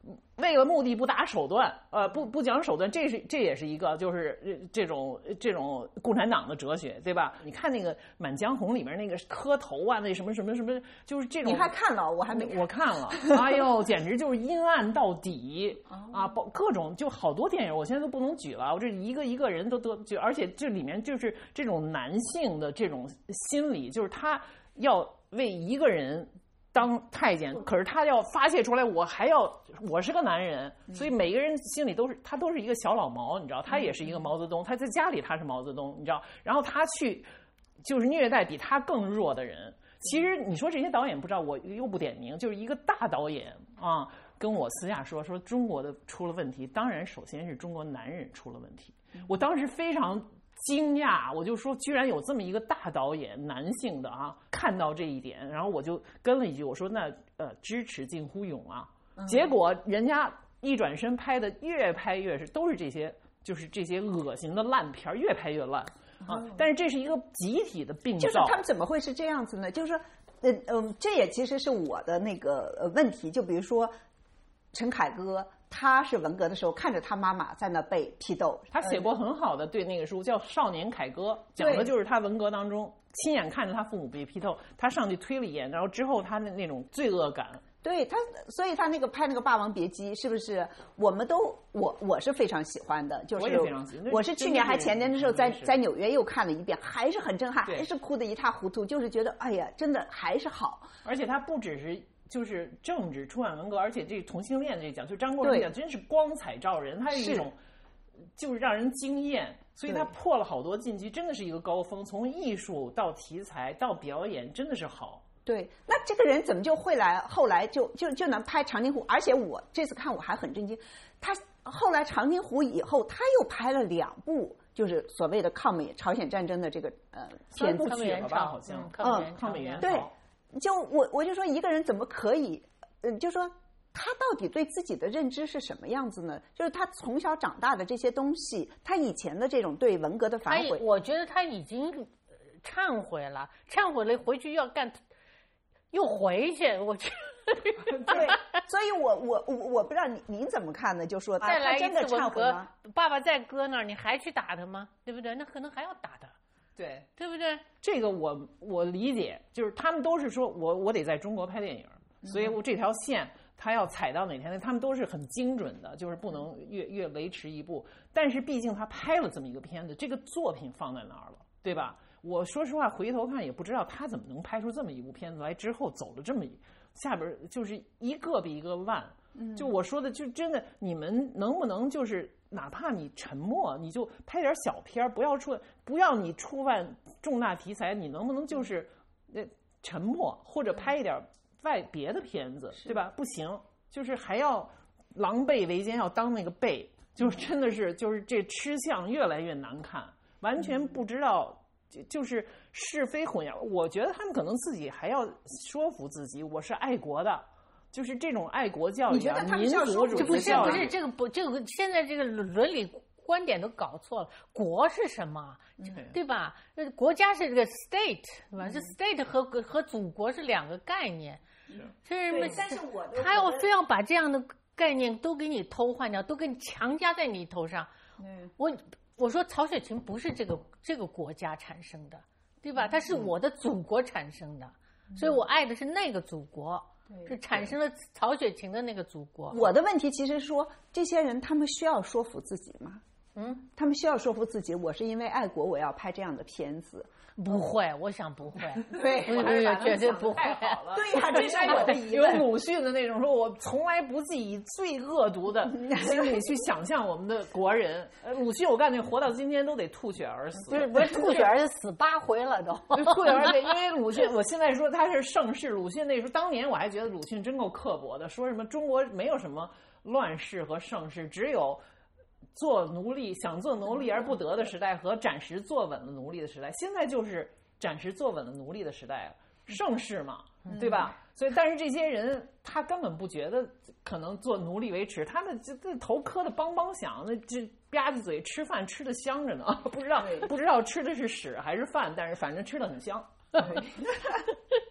为了目的不打手段，不讲手段，这也是一个就是这种共产党的哲学，对吧？你看那个《满江红》里面那个磕头啊，那什么，就是这种。 你还看了？我还没。 我看了，哎呦，简直就是阴暗到底啊！各种就好多电影，我现在都不能举了。我这一个人都就，而且这里面就是这种男性的这种心理，就是他要为一个人当太监，可是他要发泄出来，我是个男人，所以每个人心里他都是一个小老毛，你知道，他也是一个毛泽东，他在家里他是毛泽东，你知道，然后他去就是虐待比他更弱的人。其实你说这些导演不知道，我又不点名，就是一个大导演啊，跟我私下说中国的出了问题，当然首先是中国男人出了问题。我当时非常惊讶，我就说居然有这么一个大导演，男性的啊，看到这一点，然后我就跟了一句，我说那知耻近乎勇啊。结果人家一转身拍的越拍越都是这些，就是这些恶心的烂片，越拍越烂啊。但是这是一个集体的病灶。 就是他们怎么会是这样子呢？就是说，这也其实是我的那个问题。就比如说陈凯歌。他是文革的时候看着他妈妈在那被批斗， 他写过很好的对那个书叫《少年凯歌》，讲的就是他文革当中亲眼看着他父母被批斗，他上去推了一眼，然后之后他的那种罪恶感。 对他，所以他那个拍那个《霸王别姬》，是不是我们都我是非常喜欢的，就是我也非常喜欢。 我是去年还前年的时候在纽约又看了一遍，还是很震撼，还是哭得一塌糊涂，就是觉得哎呀，真的还是好。 而且他不只是。就是政治出版文革，而且这同性恋这讲，就张国荣讲，真是光彩照人，他有一种就是让人惊艳，所以他破了好多禁忌，真的是一个高峰。从艺术到题材到表演，真的是好。 对，那这个人怎么就会后来就能拍《长津湖》？而且我这次看我还很震惊，他后来《长津湖》以后，他又拍了2部，就是所谓的抗美朝鲜战争的这个片子曲了吧？好像抗美援朝。 对。就我就说一个人怎么可以，就说他到底对自己的认知是什么样子呢？就是他从小长大的这些东西，他以前的这种对文革的反悔， 我觉得他已经忏悔了回去要干，又回去，我觉得对，所以我不知道您怎么看呢？就说再来真的忏悔吗？ 爸爸在搁那儿，你还去打他吗？对不对？那可能还要打他。对不对？ 这个我理解，就是他们都是说我得在中国拍电影，所以我这条线他要踩到哪天，他们都是很精准的，就是不能越维持一步。但是毕竟他拍了这么一个片子，这个作品放在哪儿了，对吧？我说实话，回头看也不知道他怎么能拍出这么一部片子来，之后走了这么下边就是一个比一个烂。就我说的，就真的，你们能不能就是哪怕你沉默，你就拍点小片，不要你触犯重大题材，你能不能就是沉默，或者拍一点别的片子，对吧？不行，就是还要狼狈为奸，要当那个狈，就是真的是就是这吃相越来越难看，完全不知道就是是非混淆。我觉得他们可能自己还要说服自己，我是爱国的。就是这种爱国教育， 你觉得他们民族主义教育， 不是这个现在这个伦理观点都搞错了。国是什么，对吧？国家是这个 state， 对吧？这 state 和祖国是2个概念。 对，但是他要非要把这样的概念都给你偷换掉，都给你强加在你头上。我说曹雪芹不是这个国家产生的，对吧？他是我的祖国产生的，所以我爱的是那个祖国。是产生了曹雪芹的那个祖国。 我的问题其实是说，这些人他们需要说服自己吗？他们需要说服自己，我是因为爱国，我要拍这样的片子。 不会，我想不会。 对， 绝对不会。 对呀，这是我的疑问。 有鲁迅的那种说，我从来不计以最恶毒的心理去想象我们的国人。鲁迅，我感觉活到今天都得吐血而死。 不是吐血而死8回了都。 吐血而死，因为鲁迅，我现在说他是盛世。鲁迅那时候，当年我还觉得鲁迅真够刻薄的，说什么中国没有什么乱世和盛世，只有想做奴隶而不得的时代和暂时坐稳了奴隶的时代。现在就是暂时坐稳了奴隶的时代了，盛世嘛，对吧？所以但是这些人他根本不觉得可能做奴隶为耻，他们这头磕的梆梆响，那这吧唧嘴吃饭吃的香着呢，不知道吃的是屎还是饭，但是反正吃的很香。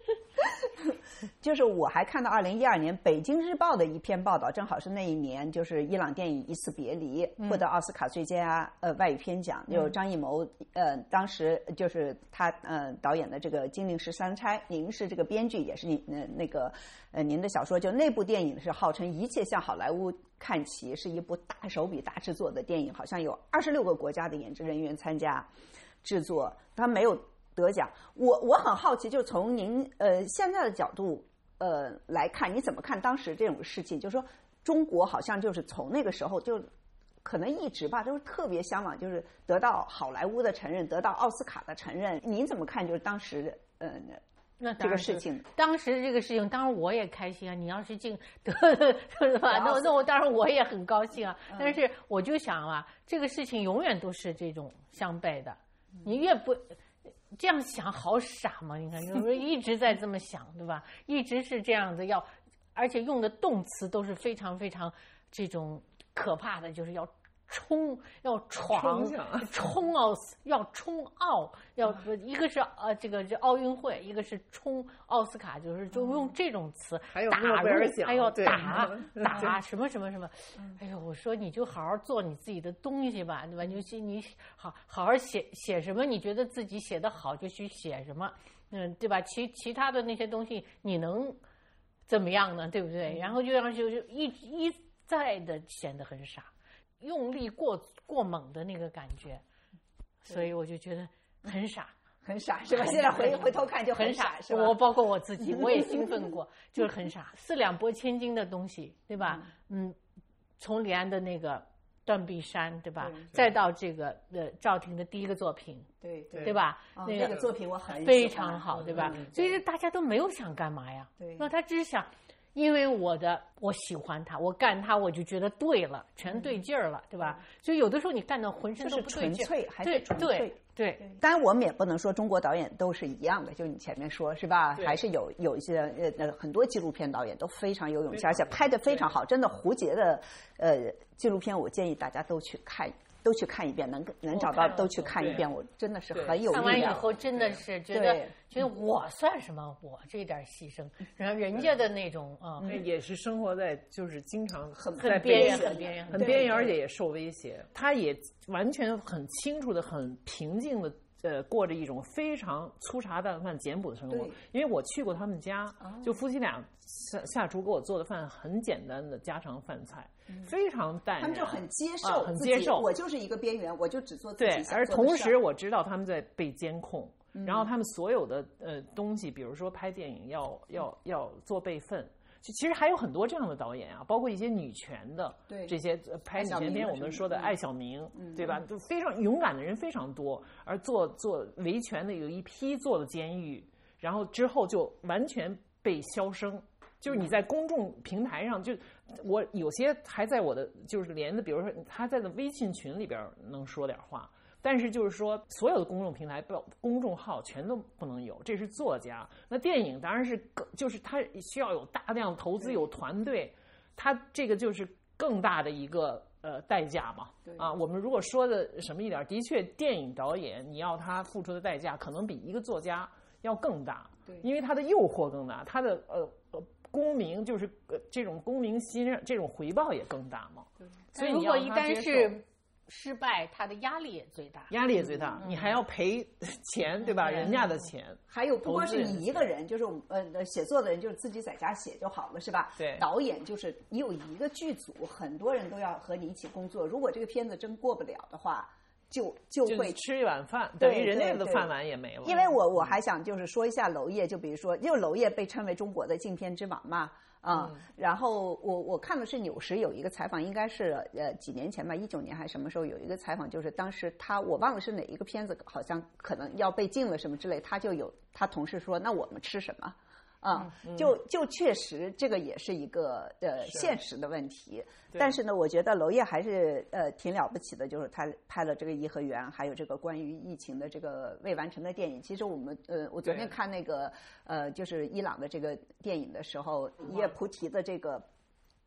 就是我还看到2012年《北京日报》的一篇报道，正好是那一年，就是伊朗电影《一次别离》获得奥斯卡最佳外语片奖，有张艺谋当时就是他导演的这个《金陵十三钗》，您是这个编剧，也是您的小说，就那部电影是号称一切向好莱坞看齐，是一部大手笔大制作的电影，好像有26个国家的演职人员参加制作，他没有得奖。我很好奇，就从您现在的角度来看，你怎么看当时这种事情？就是说中国好像就是从那个时候就可能一直吧，都是特别向往，就是得到好莱坞的承认，得到奥斯卡的承认。您怎么看？就是当时那这个事情， 当时这个事情，当然我也开心啊。你要是得是吧？那我当然我也很高兴啊。但是我就想啊，这个事情永远都是这种相悖的。你越不这样想，好傻嘛！你看，有时候一直在这么想，对吧？一直是这样子而且用的动词都是非常非常这种可怕的，就是要冲，要闯，冲奥，一个是这奥运会，一个是冲奥斯卡，就用这种词， 还有打入，还要打什么什么什么，哎呦，我说你就好好做你自己的东西吧，对吧？你好好写什么，你觉得自己写得好就去写什么，对吧？其他的那些东西你能怎么样呢？对不对？然后就一再的显得很傻。用力过猛的那个感觉，所以我就觉得很傻， 很傻，是吧？现在回头看就很傻， 是吧？我包括我自己，我也兴奋过，就是很傻，4两拨千斤的东西，对吧？从李安的那个断臂山，对吧？再到这个赵婷的第一个作品，对吧？ 那个作品我很非常好，对吧？所以大家都没有想干嘛呀？那他只是想。因为我喜欢他，我干他我就觉得对了，全对劲儿了，对吧？所以有的时候你干到浑身都不对劲，对。 当然我们也不能说中国导演都是一样的，就你前面说是吧？还是有一些很多纪录片导演都非常有勇气，而且拍得非常好。真的，胡杰的纪录片，我建议大家都去看一遍，能找到都去看一遍。我真的是很有力量。 看完以后真的是觉得我算什么？我这点牺牲，然后人家的那种也是生活在就是经常很边缘， 很边缘，而且也受威胁。他也完全很清楚的、很平静的过着一种非常粗茶淡饭、简朴的生活。因为我去过他们家，就夫妻俩下厨给我做的饭很简单的家常饭菜，非常淡然。 他们就很接受， 很接受。 我就是一个边缘，我就只做自己想做的事。 而同时我知道他们在被监控，然后他们所有的东西，比如说拍电影要做备份。其实还有很多这样的导演啊，包括一些女权的这些拍女权片，我们说的艾小明，对吧？就非常勇敢的人非常多，而做维权的有一批做了监狱，然后之后就完全被销声。就是你在公众平台上，就我有些还在我的就是连的，比如说他在的微信群里边能说点话。但是就是说，所有的公众平台、公众号全都不能有，这是作家。那电影当然是就是它需要有大量投资、有团队，它这个就是更大的一个代价嘛。啊，我们如果说的什么一点，的确，电影导演你要他付出的代价，可能比一个作家要更大，因为他的诱惑更大，他的功名就是这种功名心这种回报也更大嘛。所以如果一旦是失败，他的压力也最大， 你还要赔钱，对吧？人家的钱， 还有不光是你一个人，就是写作的人就是自己在家写就好了，是吧？ 对， 导演就是你有一个剧组，很多人都要和你一起工作。如果这个片子真过不了的话，就会吃一碗饭，等于人家的饭碗也没了。 因为我还想就是说一下娄烨，就比如说，因为娄烨被称为中国的禁片之王嘛。然后我看的是纽时有一个采访，应该是几年前吧，19年还是什么时候有一个采访，就是当时我忘了是哪一个片子，好像可能要被禁了什么之类，他同事说，那我们吃什么？就确实这个也是一个现实的问题。但是呢，我觉得娄烨还是挺了不起的，就是他拍了这个《颐和园》，还有这个关于疫情的这个未完成的电影。其实我昨天看那个就是伊朗的这个电影的时候，叶菩提的这个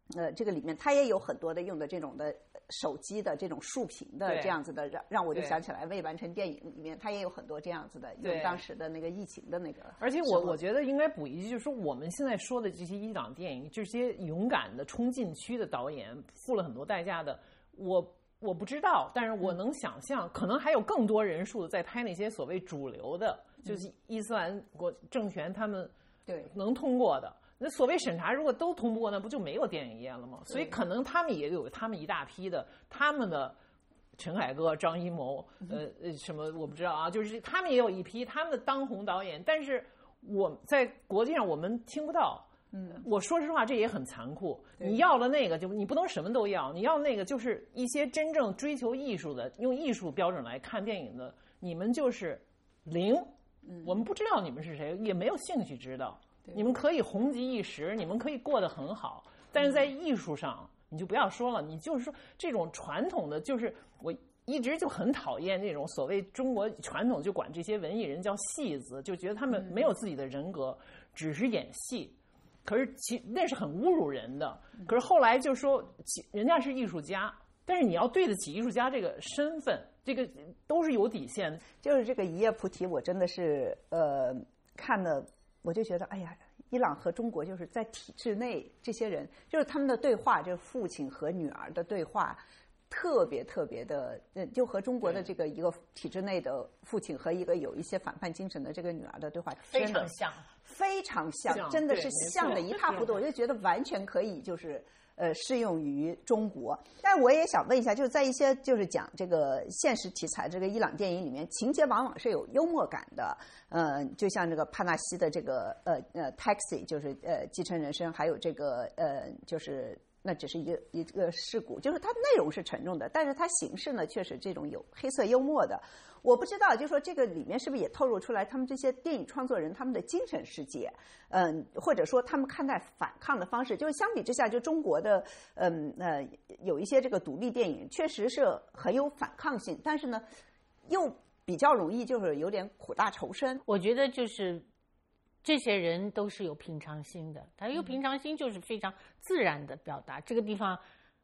这个里面它也有很多的用的这种的手机的这种竖屏的这样子的，让我就想起来未完成电影里面它也有很多这样子的用当时的那个疫情的那个。 而且我觉得应该补一句，就是说我们现在说的这些伊朗电影，这些勇敢的冲禁区的导演付了很多代价的，我不知道，但是我能想象，可能还有更多人数的在拍那些所谓主流的，就是伊斯兰国政权他们能通过的。那所谓审查如果都通不过，那不就没有电影业了吗？所以可能他们也有他们一大批的他们的陈凯歌、张艺谋，什么我不知道啊，就是他们也有一批他们的当红导演，但是我在国际上我们听不到。我说实话，这也很残酷。你要了那个，就你不能什么都要。你要那个，就是一些真正追求艺术的，用艺术标准来看电影的，你们就是零。我们不知道你们是谁，也没有兴趣知道。你们可以红极一时，你们可以过得很好，但是在艺术上，你就不要说了。你就是说这种传统的，就是我一直就很讨厌那种所谓中国传统就管这些文艺人叫戏子，就觉得他们没有自己的人格，只是演戏。可是那是很侮辱人的。可是后来就说人家是艺术家，但是你要对得起艺术家这个身份，这个都是有底线。 就是这个一夜菩提，我真的是看了，我就觉得哎呀，伊朗和中国就是在体制内这些人，就是他们的对话，就是父亲和女儿的对话。特别的，就和中国的这个一个体制内的父亲和一个有一些反叛精神的这个女儿的对话非常像， 非常像，真的是像的一塌糊涂。我就觉得完全可以就是适用于中国。但我也想问一下，就是在一些就是讲这个现实题材这个伊朗电影里面，情节往往是有幽默感的。就像这个帕纳西的这个Taxi， 就是继承人生，还有这个就是。那只是一个事故，就是它内容是沉重的，但是它形式呢却是这种有黑色幽默的。我不知道，就是说这个里面是不是也透露出来他们这些电影创作人他们的精神世界，或者说他们看待反抗的方式。就是相比之下，就中国的有一些这个独立电影确实是很有反抗性，但是呢又比较容易就是有点苦大仇深。 我觉得就是这些人都是有平常心的，他有平常心就是非常自然的表达。这个地方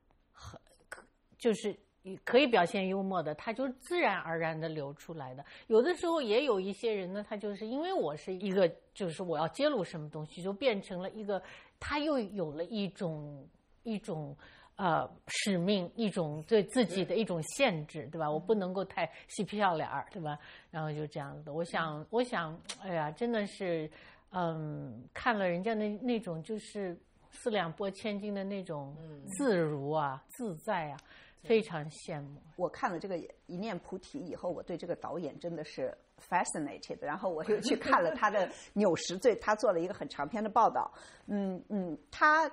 就是可以表现幽默的，他就自然而然的流出来的。有的时候也有一些人呢，他就是因为我是一个，就是我要揭露什么东西，就变成了一个，他又有了一种使命，一种对自己的一种限制，对吧？我不能够太嬉皮笑脸，对吧？然后就这样的。我想，哎呀，真的是，看了人家那种就是四两拨千斤的那种自如啊、自在啊，非常羡慕。 我看了这个一念菩提以后，我对这个导演真的是 fascinated， 然后我又去看了他的《纽十罪》，他做了一个很长篇的报道。他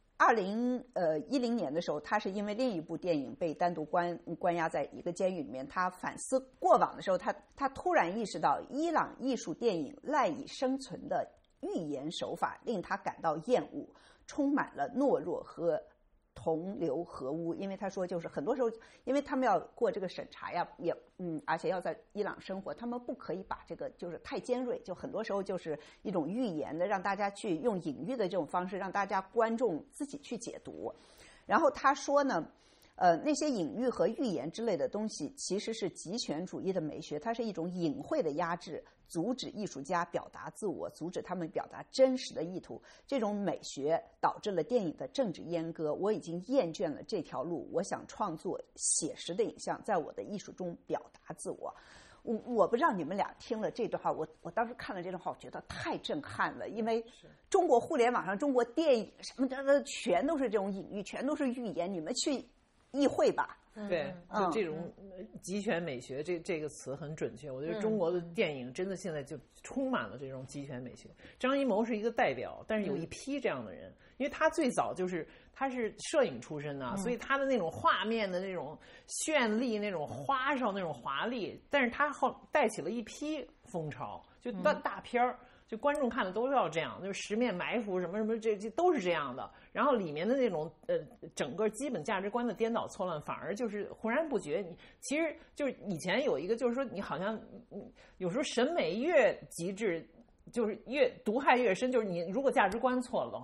2010年的时候，他是因为另一部电影被单独关押在一个监狱里面。他反思过往的时候，他突然意识到伊朗艺术电影赖以生存的寓言手法令他感到厌恶，充满了懦弱和同流合污。因为他说，就是很多时候，因为他们要过这个审查呀，而且要在伊朗生活，他们不可以把这个就是太尖锐，就很多时候就是一种寓言的，让大家去用隐喻的这种方式，让大家观众自己去解读。然后他说呢，那些隐喻和寓言之类的东西，其实是极权主义的美学，它是一种隐晦的压制，阻止艺术家表达自我，阻止他们表达真实的意图。这种美学导致了电影的政治阉割。我已经厌倦了这条路，我想创作写实的影像，在我的艺术中表达自我。我不知道你们俩听了这段话，我当时看了这段话，我觉得太震撼了。因为中国互联网上、中国电影什么的，全都是这种隐喻，全都是寓言，你们去意会吧。 对，就这种极权美学，这个词很准确。我觉得中国的电影真的现在就充满了这种极权美学。张艺谋是一个代表，但是有一批这样的人，因为他最早他是摄影出身的，所以他的那种画面的那种绚丽、那种花哨、那种华丽，但是他带起了一批风潮，就大片儿。就观众看的都要这样，就是十面埋伏什么什么，这都是这样的。然后里面的那种整个基本价值观的颠倒错乱，反而就是浑然不觉。你其实就是以前有一个，就是说你好像有时候审美越极致，就是越毒害越深。就是你如果价值观错了的话，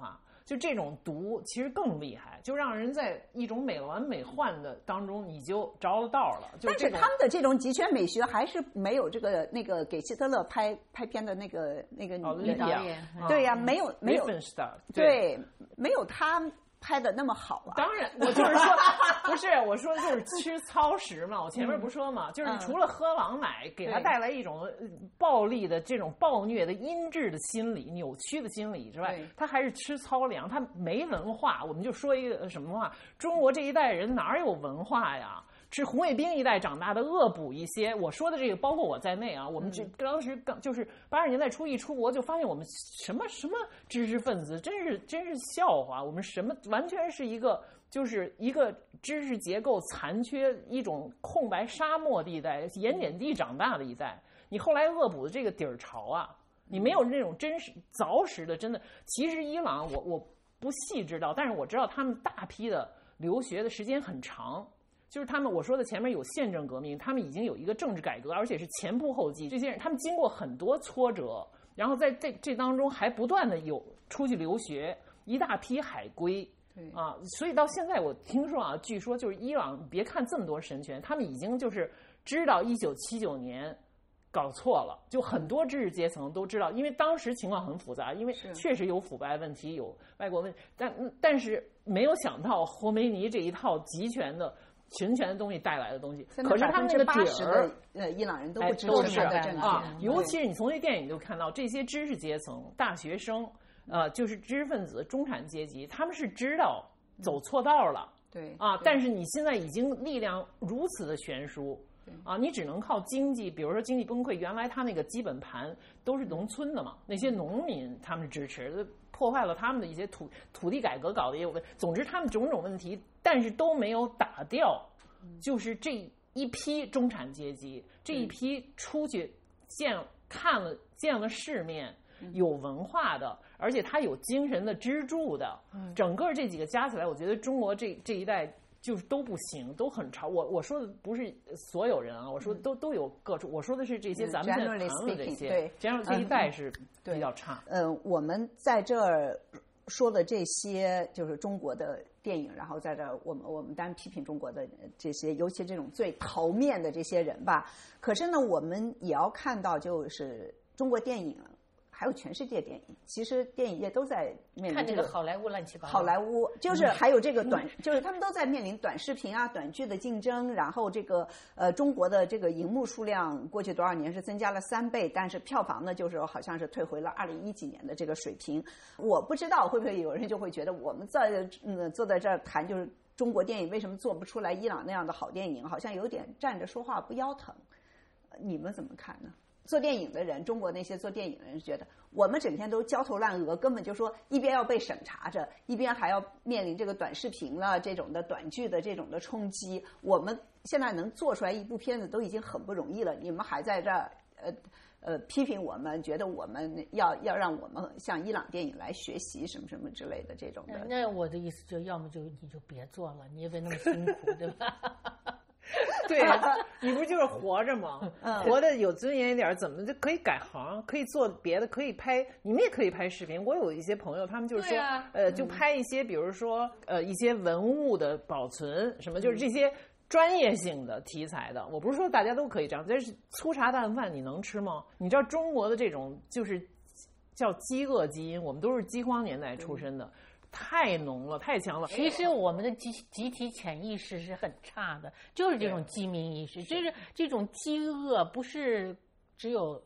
就这种毒其实更厉害，就让人在一种美轮美奂的当中你就着了道了。 但是他们的这种极权美学还是没有这个那个给希特勒拍片的那个女导演， 对呀，没有对，没有他拍的那么好啊。 当然，我就是说，不是我说的就是吃糙食嘛。我前面不是说嘛，就是除了喝狼奶给他带来一种暴力的这种暴虐的阴质的心理、扭曲的心理之外，他还是吃糙粮，他没文化。我们就说一个什么话，中国这一代人哪有文化呀？是红卫兵一代长大的，恶补一些。我说的这个包括我在内啊，我们当时就是80年代初一出国就发现我们什么知识分子真是笑话，我们什么完全是就是一个知识结构残缺，一种空白沙漠地带、盐碱地长大的一代。你后来恶补的这个底儿潮啊，你没有那种真实凿实的真的。其实伊朗我不细知道，但是我知道他们大批的留学的时间很长。就是他们我说的前面有宪政革命，他们已经有一个政治改革，而且是前仆后继。这些人他们经过很多挫折，然后在这当中还不断的有出去留学，一大批海归啊，所以到现在我听说啊，据说就是伊朗，别看这么多神权，他们已经就是知道1979年搞错了，就很多知识阶层都知道，因为当时情况很复杂，因为确实有腐败问题，有外国问题，但是没有想到霍梅尼这一套集权的群权的东西带来的东西，可是他们那个底儿， 伊朗人都不支持他的政权啊。尤其是你从这电影就看到这些知识阶层、大学生，就是知识分子、中产阶级，他们是知道走错道了， 对啊。但是你现在已经力量如此的悬殊啊，你只能靠经济，比如说经济崩溃，原来他那个基本盘都是农村的嘛，那些农民他们支持。破坏了他们的一些土地改革搞得也有问题，总之他们种种问题，但是都没有打掉，就是这一批中产阶级，这一批出去见了世面，有文化的，而且他有精神的支柱的，整个这几个加起来，我觉得中国这一代就是都不行，都很潮。我说的不是所有人啊，我说都有各种，我说的是这些咱们现在谈论的这些， 对， 这一代是比较差。 我们在这儿说的这些就是中国的电影，然后在这儿我们当然批评中国的这些，尤其这种最头面的这些人吧。可是呢，我们也要看到，就是中国电影。还有全世界电影，其实电影业都在面临这个好莱坞乱七八糟。 好莱坞就是还有这个就是他们都在面临短视频啊、短剧的竞争。然后这个中国的这个荧幕数量过去多少年是增加了3倍，但是票房呢，就是好像是退回了2010几年的这个水平。我不知道会不会有人就会觉得我们坐在这儿谈就是中国电影为什么做不出来伊朗那样的好电影，好像有点站着说话不腰疼。你们怎么看呢？做电影的人，中国那些做电影的人觉得我们整天都焦头烂额，根本就说一边要被审查着，一边还要面临这个短视频了这种的短剧的这种的冲击。我们现在能做出来一部片子都已经很不容易了，你们还在这儿批评我们，觉得我们要让我们向伊朗电影来学习什么什么之类的这种的。 那我的意思就要么你就别做了，你也别那么辛苦，对吧？ 对，你不就是活着吗？活得有尊严一点，怎么就可以改行，可以做别的，可以拍，你们也可以拍视频。我有一些朋友，他们就是说，就拍一些，比如说一些文物的保存什么，就是这些专业性的题材的。我不是说大家都可以这样，但是粗茶淡饭你能吃吗？你知道中国的这种就是叫饥饿基因，我们都是饥荒年代出身的。太浓了，太强了。 其实我们的集体潜意识是很差的，就是这种饥民意识，就是这种饥饿，不是只有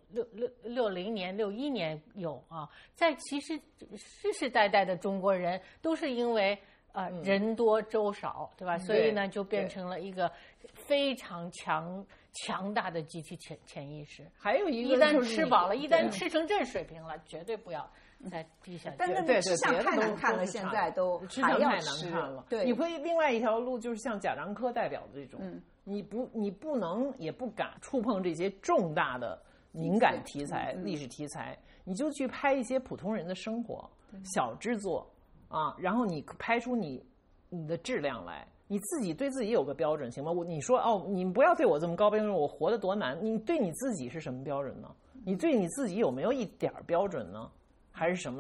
60年、61年有啊，在其实世世代代的中国人都是因为人多粥少，对吧？所以呢，就变成了一个非常强大的集体潜意识。 还有一个， 一旦吃饱了，一旦吃成这水平了，绝对不要再低下去。 但是吃相太难看了，现在都还要吃。 对，你会另外一条路，就是像贾樟柯代表的这种，你不能也不敢触碰这些重大的敏感题材、历史题材，你就去拍一些普通人的生活、小制作啊，然后你拍出你的质量来。你自己对自己有个标准行吗？你说你不要对我这么高标准，我活得多难。你对你自己是什么标准呢？你对你自己有没有一点标准呢？还是什么呢？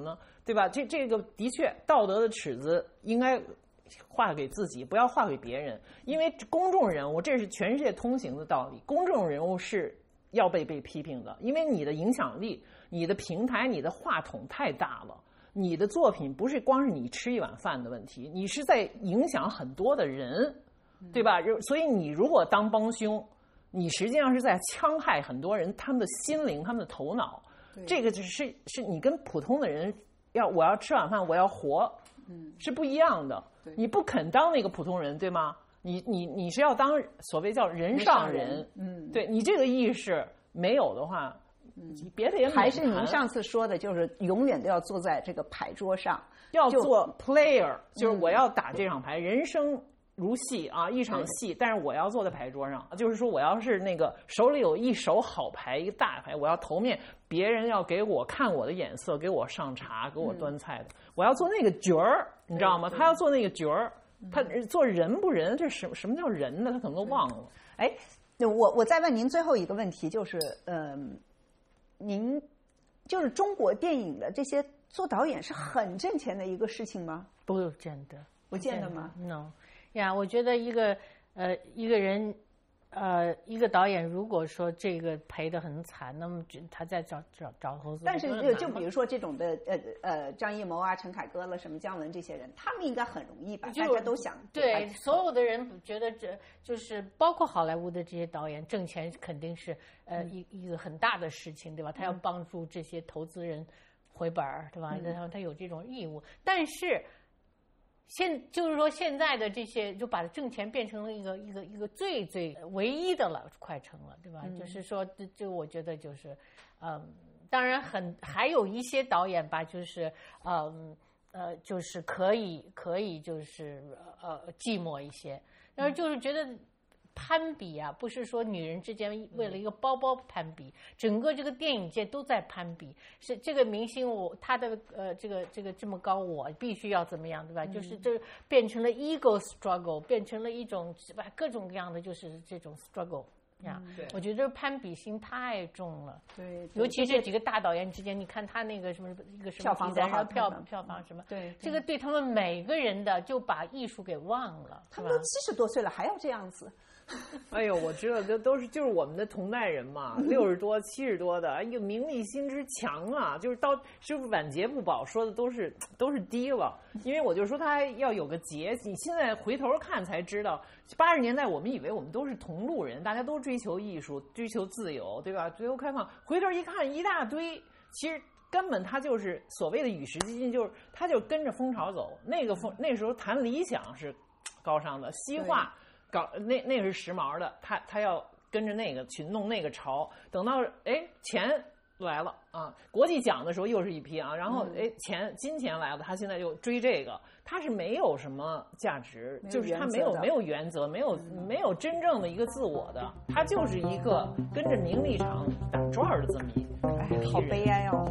对吧？这个的确，道德的尺子应该画给自己，不要画给别人。因为公众人物，这是全世界通行的道理，公众人物是要被批评的，因为你的影响力、你的平台、你的话筒太大了。你的作品不是光是你吃一碗饭的问题，你是在影响很多的人，对吧？所以你如果当帮凶，你实际上是在戕害很多人他们的心灵、他们的头脑。这个是你跟普通的人我要吃晚饭，我要活，是不一样的。你不肯当那个普通人，对吗？你是要当所谓叫人上人，对你这个意识没有的话，别的也还是您上次说的，就是永远都要坐在这个牌桌上， 要做 player， 就是我要打这场牌，人生如戏啊，一场戏，但是我要坐在牌桌上，就是说我要是那个手里有一手好牌，一个大牌，我要头面，别人要给我看我的眼色，给我上茶，给我端菜的，我要做那个角儿，你知道吗？他要做那个角儿，他做人不人，这什么叫人呢？他可能都忘了。 哎，我再问您最后一个问题，就是您就是中国电影的这些做导演是很挣钱的一个事情吗？ 不见得， 不见得吗 ？No。呀，我觉得一个人，一个导演，如果说这个赔得很惨，那么他再找投资。 但是就比如说这种的张艺谋啊、陈凯歌了、什么姜文这些人，他们应该很容易吧？大家都想对所有的人觉得这就是包括好莱坞的这些导演挣钱肯定是一个很大的事情，对吧？他要帮助这些投资人回本儿，对吧？然后他有这种义务，但是。就是说，现在的这些就把挣钱变成了一个最唯一的了快成了，对吧？就是说，这我觉得就是，当然还有一些导演吧，就是就是可以就是寂寞一些，但是就是觉得。攀比啊，不是说女人之间为了一个包包攀比，整个这个电影界都在攀比。是这个明星他的这个这么高，我必须要怎么样，对吧？就是这变成了 ego struggle， 变成了一种各种各样的就是这种 struggle。我觉得攀比心太重了， 对， 尤其这几个大导演之间，你看他那个什么一个什么票房什么， 对， 这个对他们每个人的就把艺术给忘了。 他们都70多岁了，还要这样子。 哎呦，我知道，就是我们的同代人嘛，60多、70多的，哎呦，名利心之强啊，就是晚节不保，说的都是低了。因为我就说他要有个节，你现在回头看才知道，80年代我们以为我们都是同路人，大家都追求艺术、追求自由，对吧？追求开放。回头一看，一大堆，其实根本他就是所谓的与时俱进，就是他就跟着风潮走。那时候谈理想是高尚的，西化。搞那是时髦的，他要跟着那个去弄那个潮，等到钱来了啊，国际奖的时候又是一批啊，然后金钱来了，他现在就追这个，他是没有什么价值，就是他没有原则，没有真正的一个自我的，他就是一个跟着名利场打转的这么一个。 好悲哀哦。